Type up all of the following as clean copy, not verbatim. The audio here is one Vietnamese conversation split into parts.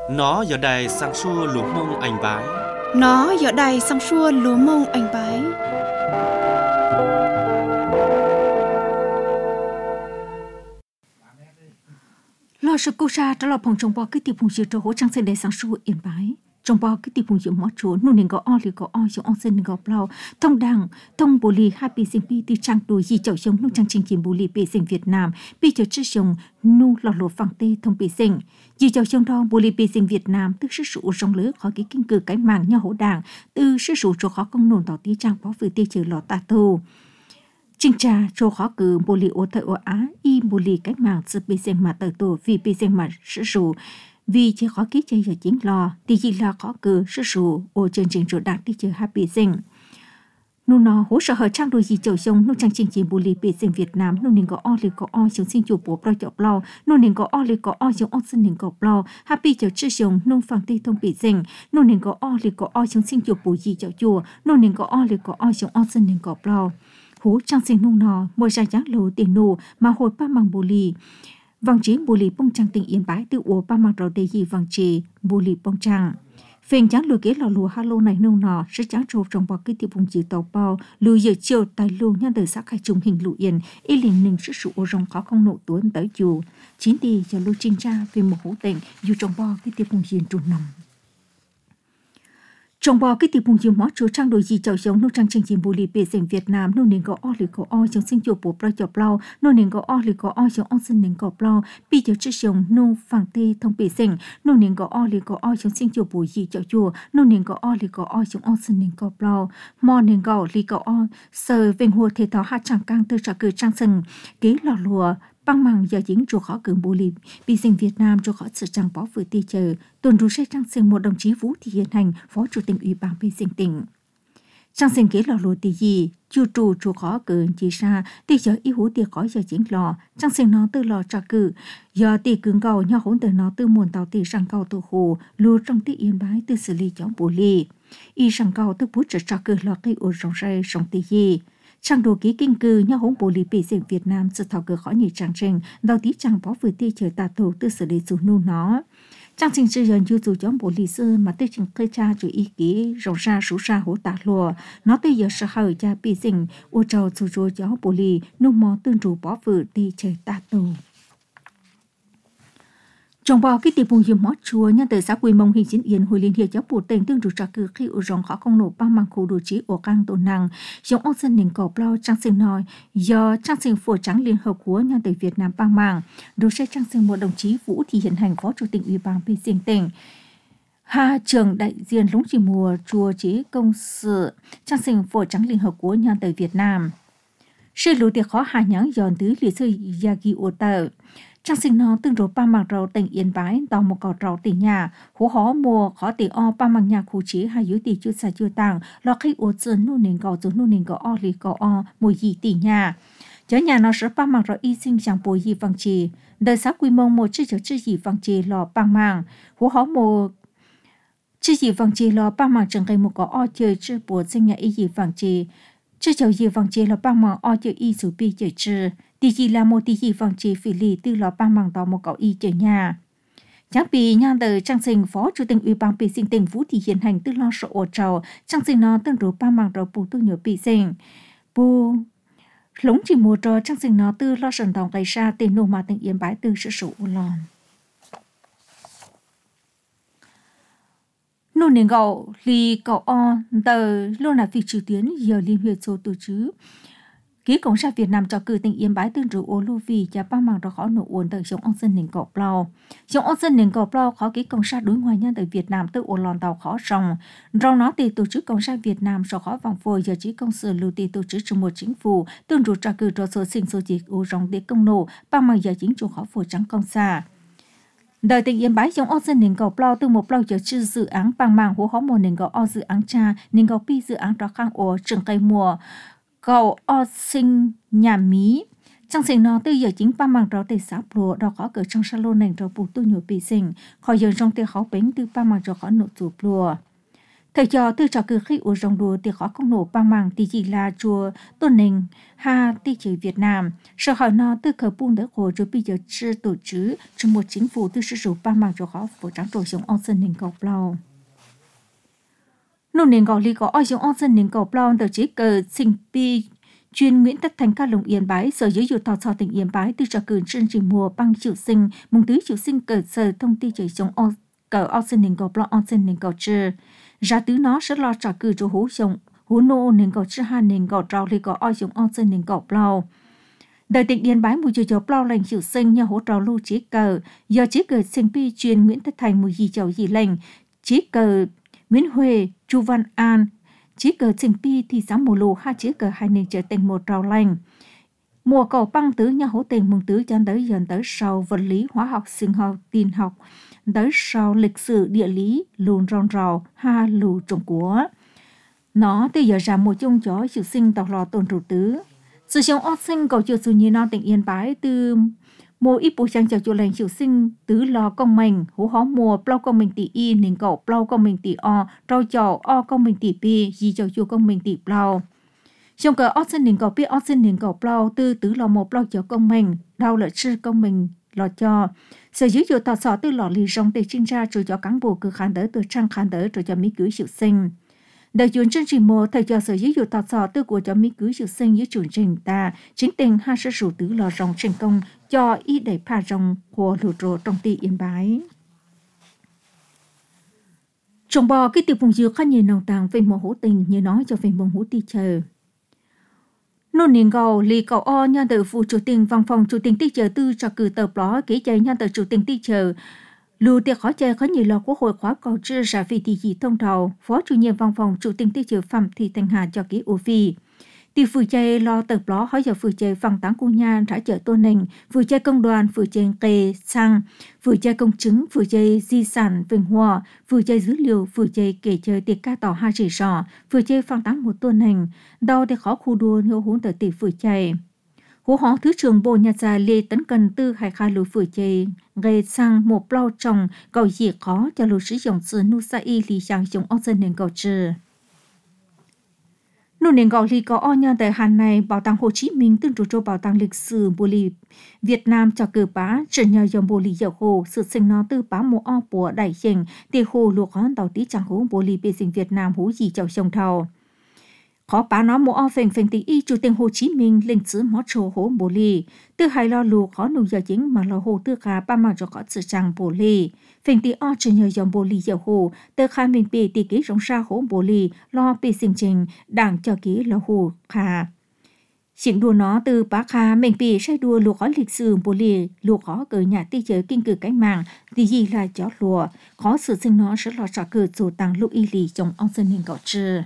Nó giờ đài sang xua lúa mông anh bái. Nó giờ đài sang xua lúa mông anh bái. Lo sự cố ra trở lại phòng trồng bò cái tiệm phùng dừa cho hỗ trang sinh để sang xua yên bái. Trong bò cái tiệm phùng dừa mót chúa nô nên có o li có o giống on sinh có plau thông đằng thông bồ lì hai pi sinh pi từ trang đùi gì chậu giống nông trang trình trình bồ lì pi sinh Việt Nam pi chậu chữ giống nô lọt lụa phẳng tê thông pi sinh gì chậu giống đó bồ lì pi sinh Việt Nam tức sự sụ rong lứa khỏi cái kinh cử cái màng nhau hỗ đảng từ sự sụ cho khó công nôn tỏ tí trang bó vừa tê trừ lọt ta thù. Chính trà cho khó cử bồ lì ô thời ô Á y bồ lì cách mạng sự pi sinh mà tới tổ vì pi sinh mà sự sụ vì chỉ khó ký chơi giờ chính lo thì chỉ là khó cử sự sụ ô chương trình chủ đạt đi chơi happy sinh nô nó hỗ trợ hợp trang đôi gì chậu sông nô trang trình chỉ bù lì bị sinh Việt Nam nô nên có o lì có o giống sinh chủ bố pro chậu plau nô nên có o lì có o giống o sinh nên có plau happy chậu chữ sông nô phẳng ti thông bị sinh nô nên có o lì có o giống sinh chủ bù gì chậu chùa nô nên có o lì có o giống o sinh nên có plau hỗ trang sinh nô nó mua ra giá lô tiền nô mà hồi ba bằng bù lì vàng chế bù lì bông trang tình yên bái từ ổ ba mặt đầu đề gì vàng chế bù lì bông trang phèn trắng lùi kế lò lùa halo này nông nọ sẽ trắng trộn trong bò cái tiêu vùng chữ tàu bao lùi giờ chiều tài lùa nhân đời sắc khai trùng hình lụ yên y liền nình sức sụ rong khó không nộ tuấn tới chùa chín đi cho lưu trinh tra về một hữu tình dù trong bò cái tiêu vùng yên trùng nằm trong bò cái tiệm bùng dừa mót chúa trang đôi gì chậu giống nô trang trình trình bù lì bề sinh Việt Nam nô nên có o lì có o giống sinh chuột bổ pro chậu plau nô nên có o lì có o giống on sinh nên có plau pi chậu chữ giống nô phẳng tê thông bề sinh nô nên có o lì có o giống sinh chuột bù gì chậu chùa nô nên có o lì có o giống on sinh nên có plau mò nên có lì có o sờ vinh hùa thể thao hát chẳng cang từ trả cử trang sừng kế lò lùa băng màng giờ dính chỗ khó cường bù lì bị sinh Việt Nam chỗ khó sự trang bó vừa ti chờ tuần rú sẽ trang sinh một đồng chí Vũ Thị Hiền Hành phó chủ tịch ủy ban bị sinh tỉnh trang sinh kế lò lùa tì gì chưa trụ chỗ khó cường chỉ xa ti chờ ý hú ti khỏi giờ dính lò trang sinh nó từ lò trả cử giờ ti cường cầu nhau hỗn từ nó từ muôn tàu ti sang cầu từ hồ lùa trong ti yên bái từ xử lý chống bù lì y sang cầu từ bút trả cử lò cây ổ rong ray sông ti gì trang đồ ký kinh cư nhau hỗn bồ lì bị sinh Việt Nam sự thảo cử khó nhị trang trình đầu tí trang bó vừa ti chờ tà thổ từ xử lý dù nu nó trang trình sư dần dù chống bồ lì sư mà tới trình khơi cha chủ ý ký rộng ra số ra hỗ tả lùa nó tới giờ sợ hơi cha bị sinh ô trầu dù dù chống bồ lì nu mò tương trụ bó vừa ti chờ tà thổ trong bò cái tiệm bùng dừa mót chúa nhân từ xã Quy Mông hình diễn yên hồi liên hiệp giáo bộ tỉnh tương trụ trả cử khi ở rong khó không nổ ba mang khu đồ chí ở cang tổ năng giống ông dân nền cỏ plau trang sinh nói do trang sinh phổ trắng liên hợp của nhân từ Việt Nam bang mang đồ sẽ trang sinh một đồng chí Vũ Thị Hiền Hành phó chủ tịch ủy ban bị sinh tỉnh Hà trường đại diện lũng chỉ mùa chùa chí công sự trang sinh phổ trắng liên hợp của nhân từ Việt Nam sự lũ tiệc khó hà nhãn giòn tứ lịch sử Yagi ô tờ trang sinh nó tương đối ba mặt rau tỉnh yên bái tàu một cỏ rau tỉnh nhà hố hó mùa khó tỉnh o ba mặt nhà khu chế hay dưới tỷ chưa xài chưa tàng lo khi ô sơn nu nền cỏ rồi nu nền cỏ o lì cỏ o mùi gì tỉnh nhà chớ nhà nó sẽ ba mặt rau y sinh chẳng bồi gì vàng trì đời xã Quy Mông một chiếc chữ gì vàng trì lò băng màng hố hó mùa chiếc gì vàng trì lò ba mặt chẳng cây một cỏ o chơi chữ bùa sinh nhà y gì vàng trì chữ chầu gì vàng trì lò ba mặt o chơi y số pi chơi chữ tỷ gì là một tỷ gì vàng chỉ phỉ lì từ lò ba mảng tàu một cậu y chơi nhà chẳng bị nhan từ trang sinh phó chủ tịch ủy ban bị sinh tỉnh Vũ Thị Hiền Hành từ lo sợ ổ trầu trang sinh nó tương đối ba mảng tàu bù tu nhiều bị sinh bù lúng chỉ mùa trò trang sinh nó từ lo sần tàu gây ra tiền nô mà tỉnh yên bái từ sự sụ lòn nô nền gạo lì cậu o tờ luôn là việc trừ tiến giờ liên huyệt số tổ chứ ký cộng sản Việt Nam cho cử tỉnh Yên Bái tương trụ ô lô vì cho ba mang ra khó nổ uốn từ giống ông dân nền cọp lao giống ông dân nền cọp lao khó ký cộng sản đối ngoại nhân từ Việt Nam từ ô lòn tàu khó rong rong nó thì tổ chức cộng sản Việt Nam so khó vòng phôi giờ chỉ công sự lưu ti tổ chức trong một chính phủ tương trụ cho cử cho số sinh số chỉ ô rong để công nổ ba mang giờ chính chủ khó phôi trắng công xa đời tỉnh Yên Bái giống ông dân nền cọp lao từ một lao giờ chữ dự án bằng mang hố khó một nền cọp o dự án cha nền cọp pi dự án đó khang ổ trường cây mùa cậu o sinh nhà mí trang sinh nó từ giờ chính ba mang rau tây sáp lúa đó có cửa trong salon nền rau bù tu nhiều bị sinh khỏi giờ trong tây khó bánh từ ba mang rau khó nụ chụp lúa Thầy cho tư trò cử khi ở rồng đùa thì khó công nổ băng màng thì chỉ là chùa Tôn Ninh ha tí chỉ Việt Nam. Sau hỏi nó tư khởi bùn đỡ khổ rồi bây giờ chưa tổ chức trong một chính phủ tư sử dụng băng màng cho khó phổ trắng trổ xuống ông sân hình cầu blau. Nô nền gò lý có oi xuống ông sân hình cầu blau tờ chế cờ sinh pi chuyên Nguyễn Tất Thành ca lồng Yên Bái sở giới dục tỏ sò tỉnh Yên Bái tư trò cử chương trình mùa băng chịu sinh mùng tứ chịu sinh cờ sở thông tin chỉ xuống cờ ông sân hình cầu blau ông sân hình cầu trừ. Ra tứ nó sẽ lo trả cử cho hú sống hú nô nên có chữ hai nên có trao thì có oi xuống on sơn nên có plau đời tỉnh Yên Bái mùi cho plau lành chịu sinh nhà hỗ trợ lưu chế cờ do chế cờ sinh pi chuyên Nguyễn Tất Thành mùi gì chầu gì lành chế cờ Nguyễn Huệ Chu Văn An chế cờ sinh pi thì sáng mùa lù hai chế cờ hai nên trở thành một trào lành mùa cầu băng tứ nhà hỗ tình mừng tứ cho tới dần tới sau vật lý hóa học sinh học tin học tới sau lịch sử địa lý lùn rong rào ha lù trồng của nó từ giờ ra một chung chó chịu sinh tộc lò tôn trụ tứ sự sống ớt sinh cầu chịu sự như nó tỉnh Yên Bái từ mùa ít bộ trang chào chịu lành chịu sinh tứ lò công mình hú hó mùa plau công mình tỷ y nên cậu plau công mình tỷ o trâu chào o công mình tỷ pi gì chào chua công mình tỷ plau trong cờ ớt sinh nên cậu pi ớt sinh nên cậu plau từ tứ lò một plau chào công mình đau lợi sư công mình lò cho sở dữ dụ tỏ sọ từ lò lì rong để trinh ra rồi cho cán bộ cứ khán đỡ từ trang khán đỡ rồi cho mỹ cứ chịu sinh đời chuyến chương trình mùa thầy cho sở dữ dụ tỏ sọ từ của cho mỹ cứ chịu sinh với chủ trình ta chính tình hai sự rủ tứ lò rong thành công cho ý đẩy pha rong của lụt rồ trong tỷ Yên Bái trồng bò cái tiệp vùng dừa khá nhiều nồng tàng về mùa hữu tình như nói cho về mùa hữu ti chờ nô niên gầu lì cầu o nhân từ phụ chủ tình văn phòng chủ tình ti chờ tư cho cử tờ đó kỹ chạy nhân từ chủ tình ti chờ lưu tiệc khó chơi có nhiều lò quốc hội khóa cầu chưa ra vì thị gì thông đầu phó chủ nhiệm văn phòng chủ tình ti chờ Phạm Thị Thanh Hà cho kỹ ưu phi thì phụ chơi lo tờ đó hỏi giờ phụ chơi phẳng táng cung nhan trả chợ Tôn Ninh phụ chơi công đoàn phụ chơi kê sang phụ chơi công chứng phụ chơi di sản vinh hoa phụ chơi dữ liệu phụ chơi kể chơi tiệc ca tỏ hai chỉ sò phụ chơi phẳng táng một Tôn Ninh đau để khó khu đua nhiều huống tờ tỷ phụ chơi hú hó thứ trưởng bộ nhà già Lê Tấn Cần tư hải khai lùi phụ chơi gây sang một plau trồng cầu gì khó cho lùi sử dụng sự nu sa y lì sang dùng ốc dân nền cầu trừ nô nền gạo lì có o nhân tại Hàn này bảo tàng Hồ Chí Minh tương trụ bảo tàng lịch sử bồ lì Việt Nam cho cử bá trở nhờ dòng bồ lì dầu hồ sự sinh nó từ bá mùa o của đại hình tiền hồ luộc hón tàu tí chẳng hú bồ lì bề sinh Việt Nam hú gì chầu sông thầu khó bá nó mùa o phèn phèn tí y chủ tịch Hồ Chí Minh lịch sử mót trồ hố bồ lì từ hai lo luộc khó nụ giờ chính mà lo hồ tư khá ba mang cho khó sự chẳng bồ lì phèn tí o trở nhờ dòng bồ lì dầu hồ từ khai mình bề tí ký rong ra hố bồ lì lo bề sinh trình đảng cho ký lo hồ khá chuyện đùa nó từ bá khá mình bề say đùa luộc khó lịch sử bồ lì luộc khó cờ nhà ti chơi kinh cử cánh mạng thì gì là chó lùa khó sự sinh nó sẽ lo trả cử dù tăng lúc y lì trong ông dân hình cỏ trừ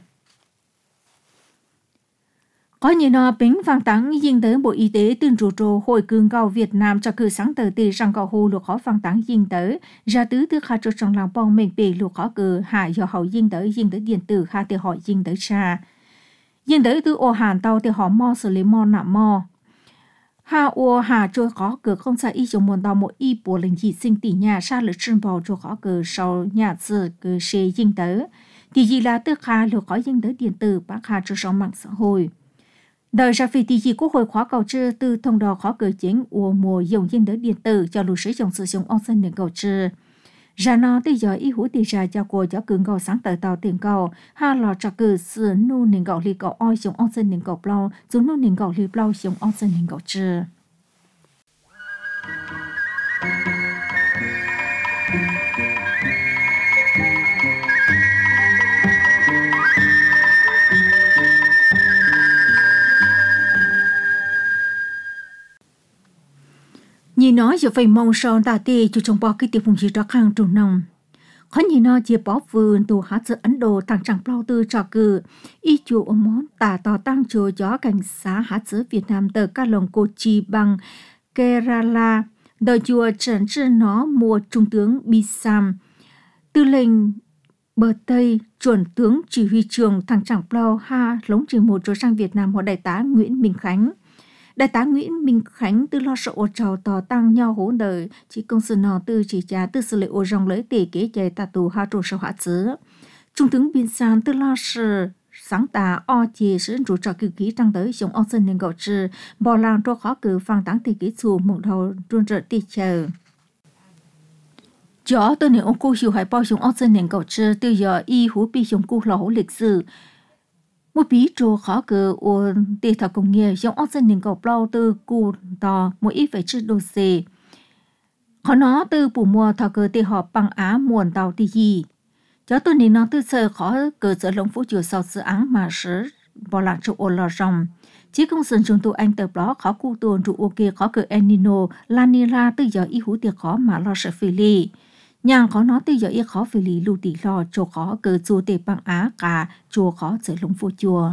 có như nó bính vang táng dinh tới Bộ Y tế tuyên rủ trồ hội cường gạo Việt Nam cho cử sáng tờ tỷ rằng gạo hồ luộc khó vang táng dinh tới ra tứ tư khá cho trong làng bong mình bị luộc khó cử hạ do hậu dinh tới điện tử khá thì họ dinh tới xa dinh tới từ ô hàn tàu thì họ mò xử lý mò nạ mò hạ ô hạ trôi khó cử không xa y trong môn tàu một y bộ lệnh dị sinh tỷ nhà xa lực chân bò trôi khó cử sau nhà sư cử xê dinh tới thì gì là tư khá luộc khó dinh tới điện tử bác hạ cho trong mạng xã hội đời ra phi tỷ gì quốc hội khóa cầu trừ từ thông đo khó cử chính ua mùa dùng dinh tới điện tử cho lũ sử dụng sử dụng ông dân điện cầu trừ ra nó tới giờ y hữu tỷ ra cho cô cho cường cầu sáng tờ tàu tiền cầu ha lò cho cử sự nu nền cầu li cầu oi dùng ông dân điện cầu plau dùng nu nền cầu li plau dùng ông dân điện cầu trừ nhìn nói giờ phải mong son ta tê cho trong bao cái tiệp vùng gì đó khang trùng nồng khó nhìn nó chia bó vườn tù hát sự Ấn Độ thằng chẳng bao tư trò cử y chủ ở món tà tò tăng chùa gió cảnh xá hát sự Việt Nam tờ các lồng cô chi bằng Kerala đời chùa trần trư nó mùa trung tướng Bisam tư lệnh bờ Tây chuẩn tướng chỉ huy trường thằng chẳng bao ha lống chỉ một chỗ sang Việt Nam của đại tá Nguyễn Minh Khánh. Đại tá Nguyễn Minh Khánh từ lo sợ ô trào tò tăng nhau hỗn đời chỉ công sự nọ từ chỉ trả từ sự lệ ô rong lấy tỷ kế chạy tà tù ha trô sâu hạ xứ. Trung tướng biên sản tư lo sự sáng tạo o chỉ sử dụng cho kỳ ký trang tới dùng ông dân nên gọi trừ bỏ làng cho khó cử phang táng tỷ ký chủ một đầu trung trợ tỷ chờ. Chó tôi nên ông cô hiểu hay bao dùng ông dân nên gọi trừ từ giờ y hú bị dùng cô lỗ lịch sử. Một bí trô khó cử ôn tỷ thảo công nghiệp dùng ông dân nên gọi bao từ cụ tò một ít phải chữ đồ xì. Khó nó từ bù mùa thảo cử tỷ họp bằng á muộn tàu tỷ gì. Chó tôi nên nó từ sơ khó cử sở lông phú chùa sau sự án mà sử bỏ lạc cho ôn lò rồng. Chỉ công sân chúng tôi anh tập đó khó cụ tuần trụ ok khó cử El Nino, La Nina từ giờ y hú tiệc khó mà lo sợ phê ly. Nhàng khó nó từ giờ y khó phê ly lưu tỷ lo cho khó cử chùa tề bằng á cả chùa khó sở lông phú chùa.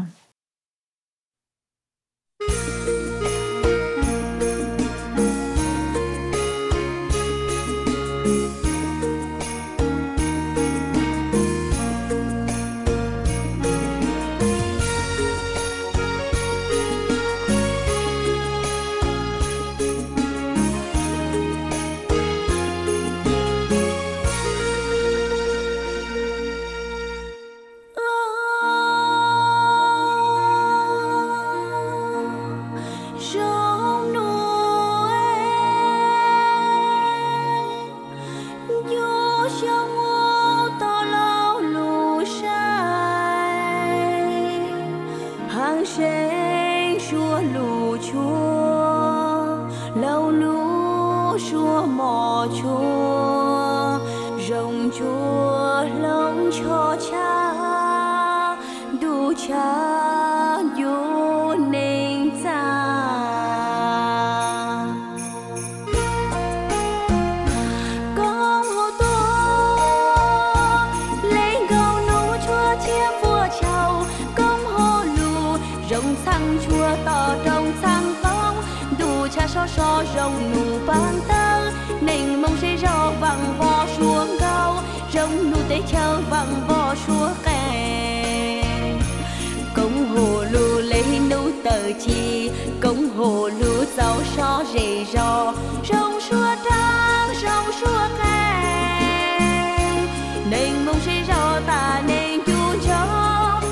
Rồng nụ ban tơ nền mông sẽ rò vàng vò xuống cao rồng nụ tế chờ vàng vò xuống kè công hồ lù lấy nụ tờ chi công hồ lù giàu so rề rò rồng xua trăng rồng xua kè nền mông sẽ rò ta nên chu cho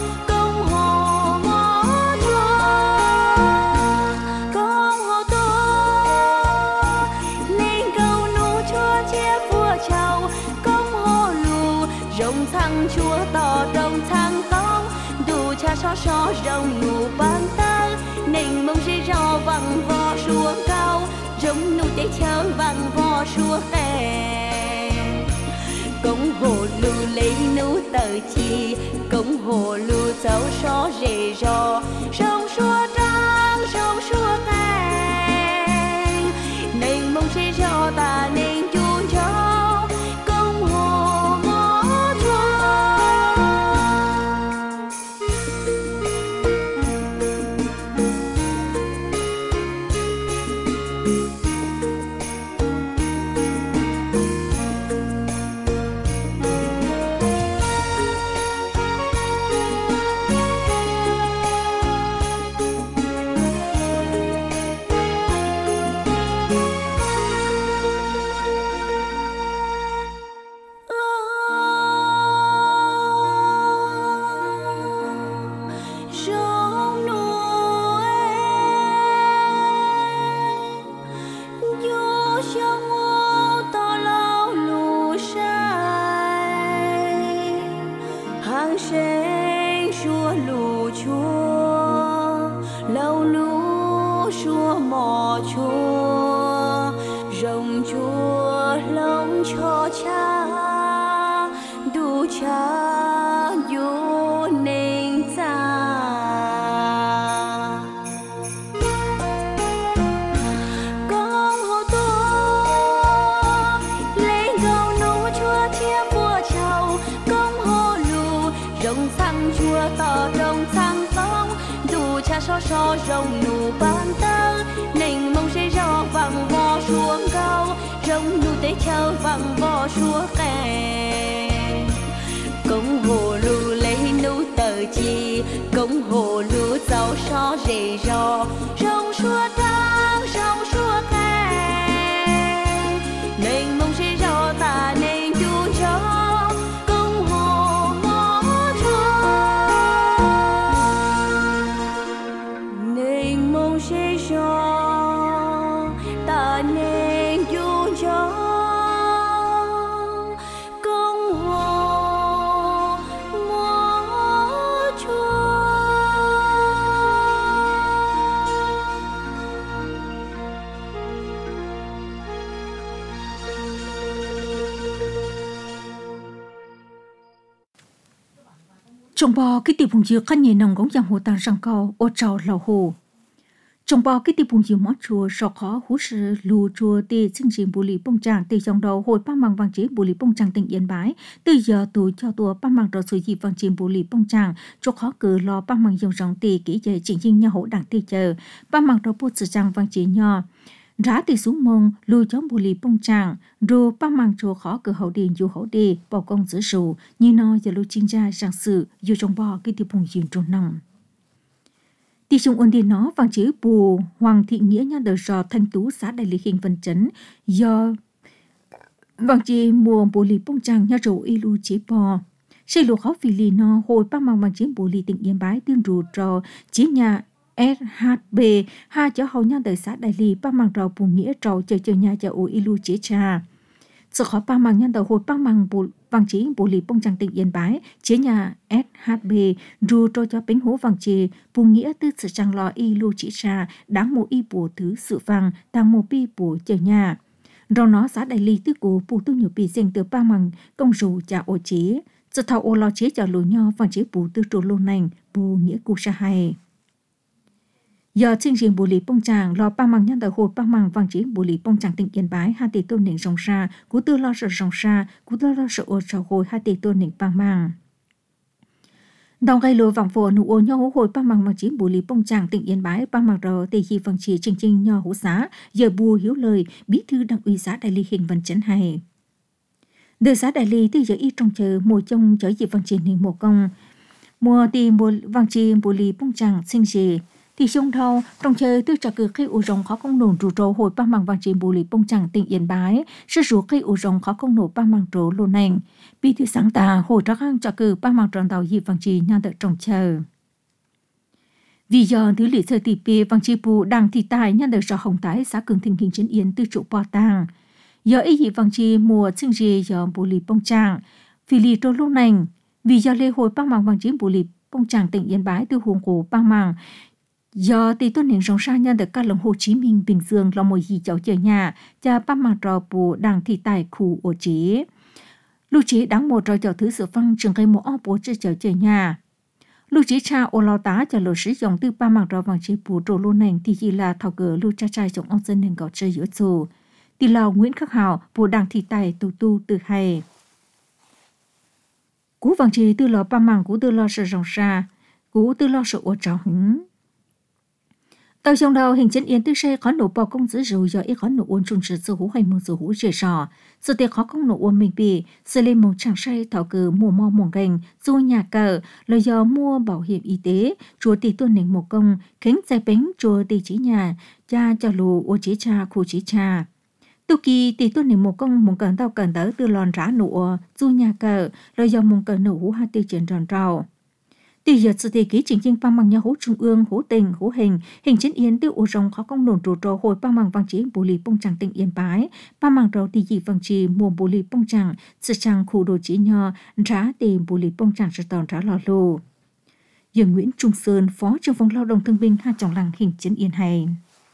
chúa tỏ trong thang tóc đủ cha so rồng nụ ban tơ nền mông sẽ rò vàng vò xuống cao rồng nụ tế chờ vàng vò xuống kè công hồ lù lấy nụ tờ chi công hồ lù cháu so rề rò rồng xua trăng rồng xua kè nền mông sẽ rò ta nên chuông cho so rồng nụ ban tơ nền mông sẽ rò vàng vò xuống cao rồng nụ tế chờ vàng vò xuống kè công hồ lù lấy nụ tờ chi công hồ lù giàu so rề rò rồng xua trăng rồng xua kè nền mông sẽ rò ta nên chu cho công hồ mò mong sẽ cho ta nên dù cho công hồ mô chúa. Trong bò cái tiệp hùng dừa khăn nhẹ nồng gống giang hồ tàn răng cao ô trào lầu hồ. Trong bò cái tiệp hùng dừa mót chùa sọ khó hú sự lù chùa tì chương trình bù lì bông tràng tì dòng đầu hồi ba mang vàng chế bù lì bông tràng tỉnh Yên Bái. Từ giờ tù cho tùa ba mang đầu sử dụng vàng chế bù lì bông tràng cho khó cử lo ba mang dòng rộng tì kỹ dạy chỉnh hình nhau hỗ đảng tì chờ. Ba mang đầu bút sử trang vàng chế nhỏ. Rá tì xuống mông lùi chống bù lì bông tràng rồi ba mang chùa khó cử hậu điền dù hậu đi bảo công giữ sù như nó giờ lưu chính gia rằng sự dù trong bò cái tiệp hùng dừa trôn nồng. Tỷ trung ôn đi nó vàng chế bù Hoàng Thị Nghĩa nhà đời rò Thanh Tú xã Đại Lý Hình Vân Chấn do vàng chế mùa bù lì bông tràng nhà rổ y lưu chế bò. Xây lùa khó vì lì nó hồi ba mang vàng chế bù lì tỉnh Yên Bái tuyên rù trò chế nhà SHB hai cháu hầu nhà đời xã Đại Lý ba mang rò bù Nghĩa trò chờ nhà chờ ổ y lưu chế trà. Sự khó ba mang nhà đời hồi ba mang vàng chế bù lì bông tràng tỉnh Yên Bái chế nhà SHB rù trò cho bánh hố vàng chế bù Nghĩa tư sự trang lo y lưu chế trà đáng mô y bù thứ sự vàng tăng mô bi bù chờ nhà. Rồi nó xã Đại Lý tư cổ bù tư nhiều bì dành từ ba mang công rù trả ổ chế. Sự thảo ổ lo chế trả lùi nho vàng chế bù tư trù lô nành bù Nghĩa cụ sa hay. Giờ chương trình bù lì bông tràng lo ba mang nhân đời hồi ba mang vàng chế bù lì bông tràng tỉnh Yên Bái hai tỷ tôn nền rồng ra cú tư lo sợ rồng ra cú tư lo sợ ô trào hồi hai tỷ tôn nền ba mang đồng gây lùa vàng phổ nụ ô nhau hồi ba mang vàng chế bù lì bông tràng tỉnh Yên Bái ba mang rờ tỷ khi vàng chế trình trình nho hữu xá giờ bù hiếu lời bí thư đảng ủy xã Đại Lý Hình Vân Chấn hay đời xã Đại Lý từ giờ ít trong chờ mùa trông chở dịp vàng chế nền mùa công mùa tìm vàng chế bù lì bông tràng sinh gì thì trong thâu trong chơi tư trả cử khi ủ rồng khó công nổ rủ trâu hồi ba mang vàng chế bù lì bông tràng tỉnh Yên Bái sư rủ khi ủ rồng khó công nổ ba mang trổ lô nành bí thư sáng tà hồi trắc hăng trả cử ba mang tròn tàu dịp vàng chế nhan đợi trong chờ. Vì giờ thứ lý sơ tỷ bì vàng chế bù đang thị tài nhan đợi rõ hồng tái xã cường thịnh hình chân Yên tư trụ bò tàng. Giờ ý dịp vàng chế mùa chương dì giờ bù lì bông tràng vì lì trổ lô nành vì giờ lê hồi ba mang vàng chế bù lì bông tràng tỉnh Yên Bái từ huồng cổ ba mang do tỷ tôn nền rồng sa nhân được các lòng Hồ Chí Minh Bình Dương lo mồi gì cháu chờ nhà cha ba mang trò bù đang thị tài khu ổ chế lưu chế đáng một trò cháu thứ sự phăng trường cây một ốp bố cháu chờ nhà lưu chế cha ô lao tá cho lối sử dụng từ ba mang trò vàng chế bù trổ lô nành thì chỉ là thảo cờ lưu cha trai trong ông dân nền gạo chơi giữa dù thì lào Nguyễn Khắc Hào bù đang thị tài tu từ hay cú vàng chế từ lò ba mang cú từ lo sự rồng sa cú từ lo sự ổ trào hứng tàu trong đầu hình chân Yên tư xe khó nổ bao công giữ rượu do ít khó nổ uốn trùng sự hú hay mông sự hú rể sò sự tiệc khó công nổ uốn mình bì sự lên mông chẳng say thảo cử mùa mò mông gành du nhà cờ là do mua bảo hiểm y tế chùa tỷ tuân nền một công khánh giải bánh chùa tỷ chỉ nhà cha cho lù ô chỉ cha khu chỉ cha tu kỳ tỷ tuân nền một công mông cần tao cần tới từ lòn rã nổ du nhà cờ là do mông cần nổ hú hai tiêu chuyển tròn trào. Từ giờ sự thể ký chính ba mang nhà hố trung ương, hố tình, hố hình chân Yên tiêu ổ rồng khó công nổn rủ trò hồi ba mang vàng chế bù lì bông tràng tỉnh Yên Bái, ba mang rau tỷ dị vàng chế mùa bù lì bông tràng, sự tràng khu đồ chế nho, rá tìm bù lì bông tràng sự tòn rá lò lô. Giờ Nguyễn Trung Sơn, Phó trưởng phòng lao động thương binh hai trọng làng hình chân Yên hay.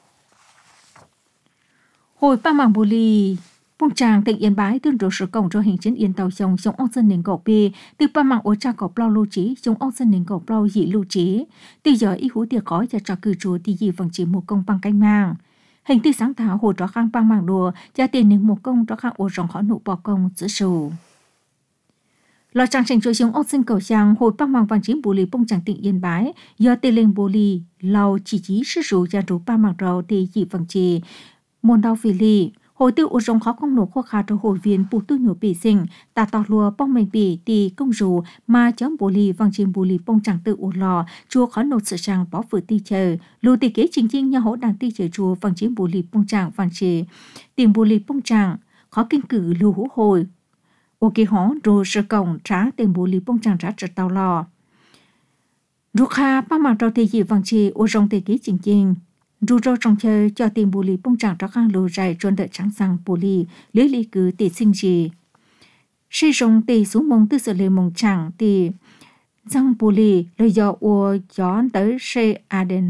Hồi ba mang bù lì bông tràng tỉnh Yên Bái tương đối sử cổng cho hình chân Yên tàu sông trong ông dân nền gạo bê từ ba mang ổ trà gạo bao lưu trí trong ông dân nền gạo bao dị lưu trí từ giờ ý hú tiệc gói cho trò cử chúa thì dị vàng chỉ một công bằng canh mang hình tư sáng thảo hồ trò khang ba mang đùa gia tiền nền một công trò khang ổ rồng khó nụ bỏ công giữ sù lò trang trình chuối trong ông dân cầu trang hồi ba mang vàng chỉ bù lì bông tràng tỉnh Yên Bái do tê lên bù lì lau chỉ sư rủ gia rủ ba mang rau thì dị vàng chỉ môn đau vì lì hồi tiêu ổ rồng khó công nổ khó khá cho hội viên bù tư nhổ bì sinh ta tọt lùa bông mình bì tì công rù mà chấm bù lì vàng chìm bù lì bông chẳng tự ổ lò chùa khó nổ sự trang bó vừa ti chờ lù tì kế chính chính nhà hỗ đàn ti chờ chùa vàng chìm bù lì bông chẳng vàng chì tìm bù lì bông chẳng khó kinh cử lưu hú hồi ô kì hó rồi sơ cổng trá tìm bù lì bông chẳng trá trật tàu lò rù kha ba mạng trao tì dị vàng chì ổ rồng tì kế chính chính rủ rô trong chơi cho tìm bù lì bông chẳng cho khang lù dài trôn đợi trắng sang bù lì lưới lì cứ tỷ sinh gì suy rong tỷ xuống mông tư sự lì mông chẳng tỷ răng bù lì lời dò ua gió tới xe ADN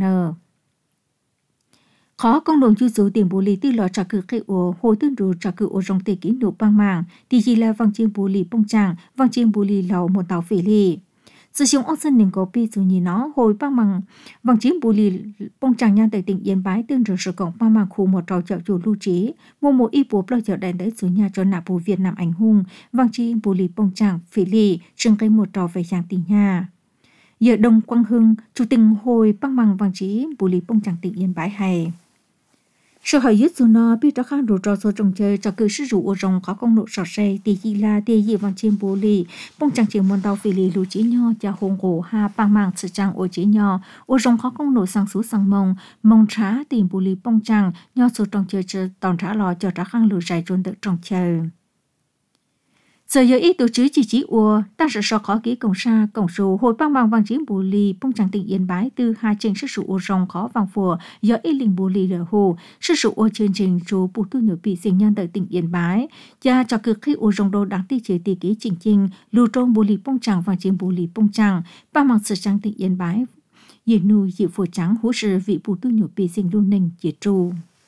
khó công đồng chú dụ tiền bù lì tư lò trả cử khi ua hồi tư rủ trả cử ua rong tỷ kỹ nụ băng màng tỷ chỉ là vang chiên bù lì bông chẳng vang chiên bù lì lầu một tàu phỉ lì sử dụng ốc dân nền có pi dù nhìn nó hồi băng màng vang chiên bù lì bông chẳng nhan tại tỉnh Yên Bái tương rửa sử cộng băng màng khu một trò chợ chủ lưu trí mua một ít bố lo chợ đèn tới số nhà cho nạp bù Việt Nam ảnh hùng vang chiên bù lì bông chẳng phỉ lì trưng cây một trò về giang tỉnh nhà giờ Đông Quang Hưng chủ tình hồi băng màng vang chiên bù lì bông chẳng tỉnh Yên Bái hay sau hỏi nhất dù nó biết đó khang rủ trò số trồng chơi cho cứ sử dụng rồng có công nộ sọt xe thì gì là thì gì vang chiên bù lì bông chẳng chiều môn tàu phì lì lù chỉ nho cha hồng cổ ha băng màng sự trang ô chỉ nho ô rồng có công nộ sang số sang mông trá tìm bù lì bông chẳng nho số trồng chơi chơi tòn trả lò cho trả khang lù dài trôn tự trồng chơi giờ giờ ít tổ chức chỉ ua ta sẽ so khó kỹ cổng xa cổng số hồi băng bằng vang chiến bù lì bông chẳng tỉnh Yên Bái từ hai trên sức sụ ua rồng khó vàng phùa giờ ít linh bù lì lở hồ sức sụ ua chương trình số bù tu nhiều bị sinh nhân tại tỉnh Yên Bái cha cho cực khi ua rồng đô đáng ti chế tỷ kỹ chỉnh lưu trong bù lì bông chẳng vang chiến bù lì bông chẳng băng bằng sự trang tỉnh Yên Bái yên nuôi dịu phùa trắng hỗ trợ vị bù tu nhiều bị sinh luôn nình chế tru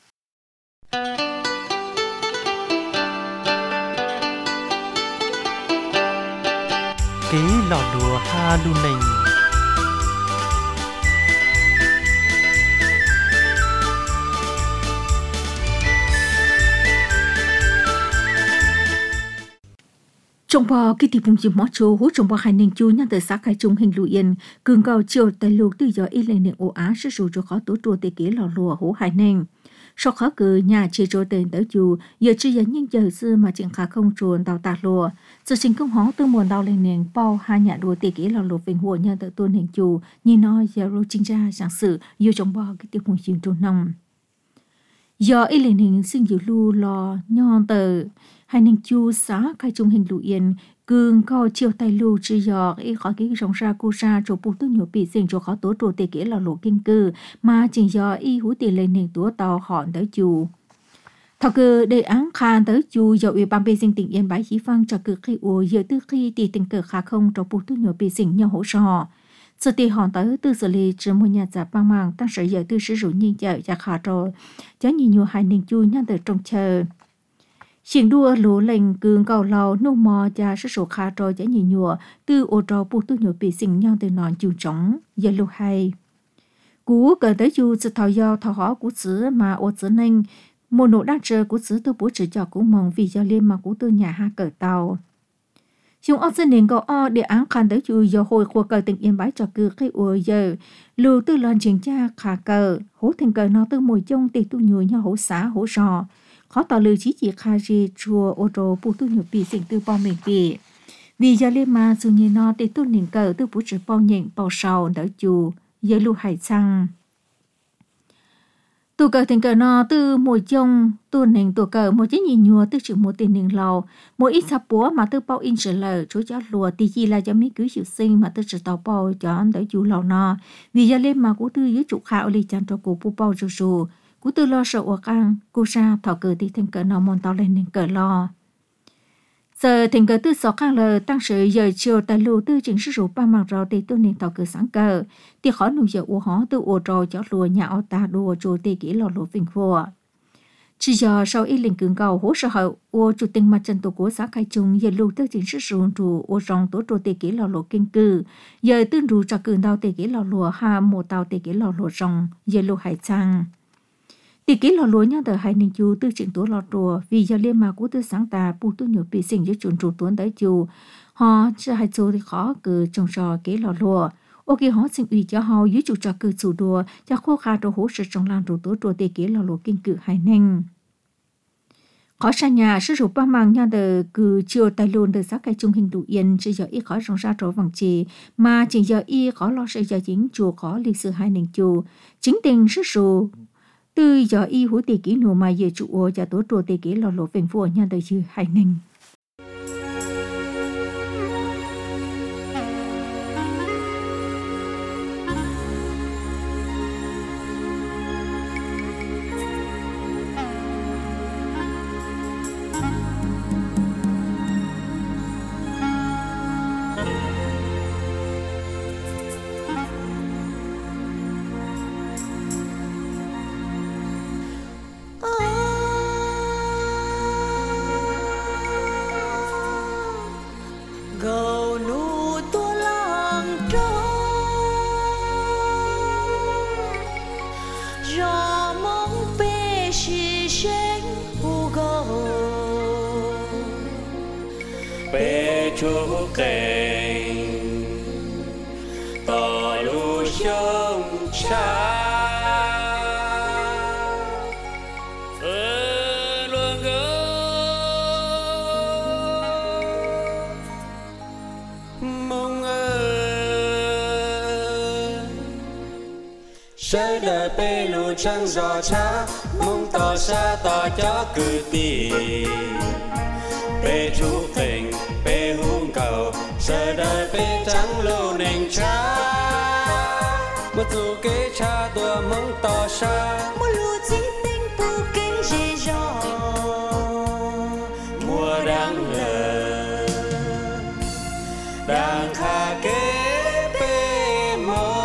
ký lò đùa ha lu nình trong bò kỳ thị vùng chìm mỏ châu hú trong bò hai nền chu nhân từ xã khai trung hình lụ yên cường cao chiều tại lục từ giờ ít lên nền ổ á sử dụng cho khó tổ trùa tê kỹ lò lùa hú hai nền sau khó cử nhà chế trôi tên tới chu giờ chưa dẫn những giờ xưa mà chuyện khá không chuồn đào tạc lùa sự sinh công hóa từ nguồn đào lên nền bao hai nhà đùa tê kỹ lò lùa vinh hồ nhân tự tôn nền chu như nói giờ rồi chính ra sáng sự yêu trong bò cái tiêu vùng chìm trôn nông giờ ít lên nền sinh dự lưu lò nhon tờ hai nền chu xã khai trung hình lụ yên cường cao chiều tay lưu chỉ giờ ý khỏi cái rong ra cô ra chỗ bù tư nhiều bị sinh chỗ khó tổ trù tê kỹ là lộ kinh cư mà chỉ giờ y hú tiền lên nền tổ tàu họ tới chu thọ cư đề án khan tới chu giờ ủy ban bê sinh tỉnh Yên Bái chỉ phăng cho cư khi ủa giờ tư khi tỷ tình cờ khá không chỗ bù tư nhiều bị sinh nhau hỗ trợ sự tiền họ tới từ xử lý chỉ một nhà giả băng màng tăng sở giờ tư sử dụng nhiên chợ giả khá rồi cho nhiều hai nền chu nhân từ trong chờ Chuyện đua lúa lệnh cường cầu lầu nô mò cha số khá trò chả nhị nhùa từ ô trò bù tu nhùa bị sinh nhau từ nón chiều trống giờ lô hay cú cờ tới chu sự thảo do thảo hóa của xứ mà ô xứ nên một nỗ đa chờ của xứ tôi bố trí cho cú mong vì do liên mà cú tôi nhà ha cờ tàu chúng ở dân nền cầu o để án khăn tới chu do hồi khua cờ tỉnh Yên Bái cho cư khi ủa giờ lưu tư lần trình cha khả cờ hố thành cờ nó từ mùi chung tì tu nhùa nhau hố xã hố rò khó tỏ lời chỉ khai gì chùa ô tô bù tu nhiều bị sinh từ bao mình bị vì giờ lên mà dù như nó để tu nền cờ từ bù chỉ bao nhện bao sầu đỡ chùa giờ lưu hải sang tu cờ thành cờ nó từ mùi chung tu nền tu cờ một chiếc nhìn nhùa từ chữ một tiền nền lầu một ít sắp búa mà từ bao in trở lời chú cháu lùa thì chỉ là cho mấy cứ chịu sinh mà từ chữ tàu bao cho đỡ chùa lầu nó vì giờ lên mà cũng từ dưới trụ khảo li chăn cho cụ bù bao chùa cú tư lo sợ ổ căng cô ra thọ cờ thì thành cờ nó mòn tao lên nên cờ lo giờ thành cờ tư sọ khang lờ tăng sự giờ chiều tại lù tư chính sử dụng ba mặt rồi thì tôi nên thọ cờ sáng cờ thì khó nụ giờ ổ hó từ ổ rồi cho lùa nhà ổ ta đùa chùa thì kỹ lò lùa vinh vua chỉ giờ sau ít linh cường cầu hỗ trợ hậu ổ chủ tình mặt trận tổ của xã khai trung giờ lù tư chính sử dụng trụ ổ rong tổ trụ thì kỹ lò lùa kinh cư giờ tư rù cho cường đào thì kỹ lò lùa ha một tàu thì kỹ lò lùa rong giờ lù hải sang tỷ kỹ lò lúa nhau từ hai nền chu tư chỉnh tố lò trùa vì giờ liên mà cú tư sáng tà bù tu nhiều bị sinh với chuẩn trụ tuấn tới chu họ chưa hai chu thì khó cử trồng trò kỹ lò lúa ok họ xin ủy cho họ dưới chủ trò cử chủ đùa cho khô kha trò hỗ trợ trong làng trụ tố trùa tỷ kỹ lò lúa kinh cử hai nền khó xa nhà sử dụng ba màng nhau từ cử chiều tài luôn từ xã cái trung hình đủ yên chỉ giờ ít khó rong ra trò vàng trì mà chỉ giờ y khó lo sẽ giờ chính chùa khó lịch sử hai nền chu chính tình sử dụng từ giờ y hữu tỷ kỹ nụ mà về trụ ô cho tổ trùa tỷ kỹ lò lộ vệnh vua nhân đời chư hai nình gió mong bê xì xanh u gò bê chú kênh tỏ lũ sông xa luôn gỡ mong sẽ đời bê lũ trăng gió cha mong tỏ xa tỏ cho cử tì bê chú tình bê hung cầu sẽ đời bê trắng lũ nền cha một dù kế cha tua mong tỏ xa một lũ chỉ tình tu kinh dễ dò mùa đang lờ đang kha kế bê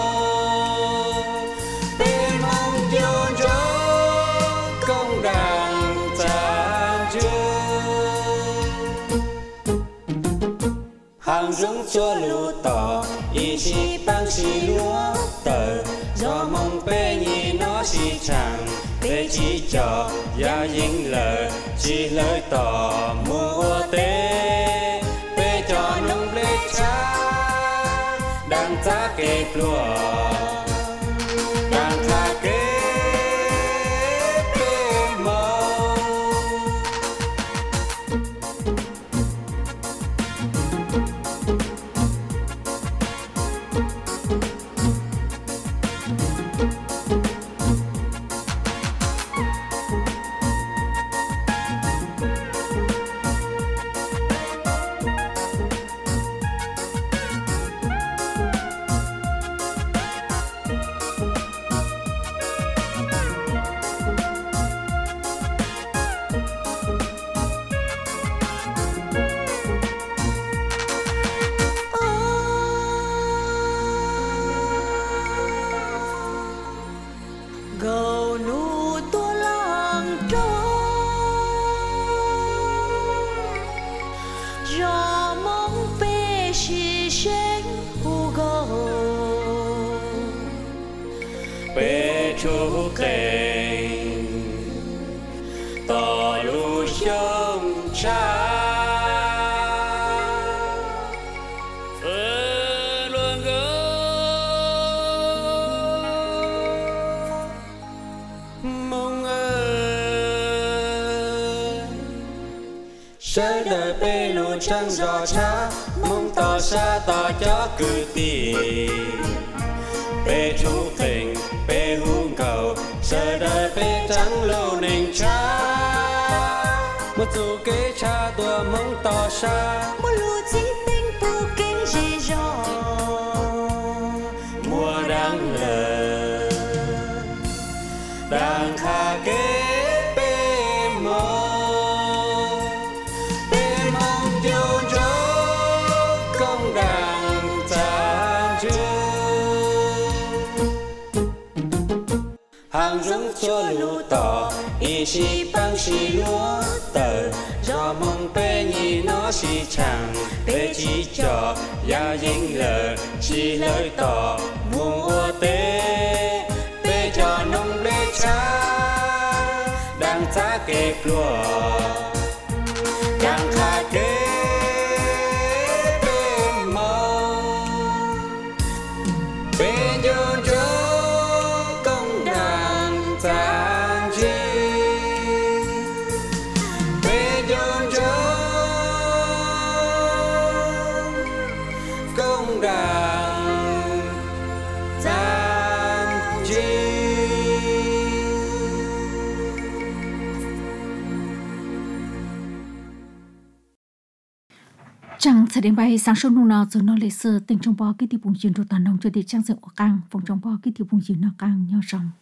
mong chôn chó công đàn cha chưa hàng dũng cho lũ tỏ ý chí băng xì lúa tờ do mong bê nhì nó xì chẳng bê chỉ cho gia dính lờ chỉ lời tỏ mua tế bê cho nông lê cha đang giá kê lùa đang khá kế bê mong gầu nụ tua làng trôi gió mong bê xì xanh u gò bê chú kênh tỏ lũ sông cha luôn gỡ mong sẽ đời bê lũ trăng gió cha mong tỏ xa tỏ cho cử tì bê chú tình bê hung cầu sẽ đời bê trắng lũ nền cha một dù kế cha tua mong tỏ xa một lũ chỉ tình tu kinh dễ dò mùa đang lờ đang kha kế bê mong chôn chó công đàn cha chưa hàng dũng cho lũ tỏ ý chí băng xì lúa tờ do mong bê nhì nó xì chẳng bê chỉ cho gia dính lờ chỉ lời tỏ mua tế bê cho nông lê cha đang giá kê lùa đang kha kế bê mong bê chôn chó công đàn cha chi bê chôn chó công đàn cha chi chẳng sẽ đến bay sáng sớm lúc nào giờ nó lấy sơ tình trong bò cái tiêu bùng chiến đồ tàn nông cho thì trang sự của càng phòng trong bò cái tiêu bùng chiến nó càng nhau rồng